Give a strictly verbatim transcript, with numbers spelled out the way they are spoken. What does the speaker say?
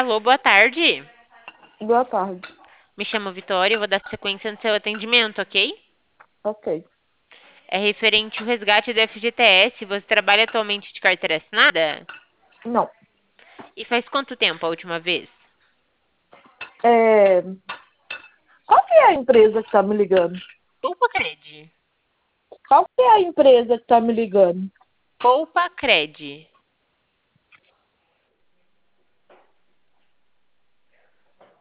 Alô, boa tarde. Boa tarde. Me chamo Vitória, eu vou dar sequência no seu atendimento, ok? Ok. É referente ao resgate do F G T S. Você trabalha atualmente de carteira assinada? Não. E faz quanto tempo a última vez? É... Qual que é a empresa que tá me ligando? Poupa Cred. Qual que é a empresa que tá me ligando? Poupa Cred.